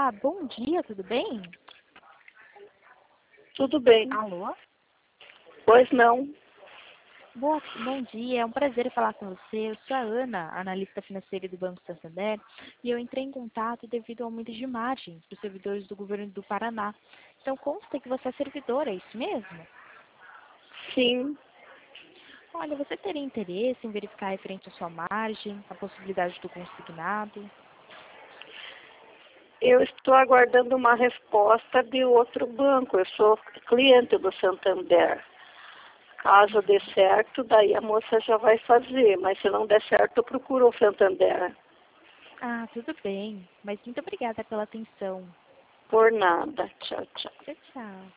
Olá, bom dia, tudo bem? Tudo bem. Alô? Pois não. Bom dia, é um prazer falar com você. Eu sou a Ana, analista financeira do Banco Santander, e eu entrei em contato devido ao aumento de margem dos servidores do governo do Paraná. Então, consta que você é servidora, é isso mesmo? Sim, Olha, você teria interesse em verificar referente à sua margem, a possibilidade do consignado? eu estou aguardando uma resposta de outro banco. Eu sou cliente do Santander. Caso dê certo, daí a moça já vai fazer. Mas se não der certo, eu procuro o Santander. Ah, tudo bem, mas muito obrigada pela atenção. Por nada. Tchau, tchau. Tchau, tchau.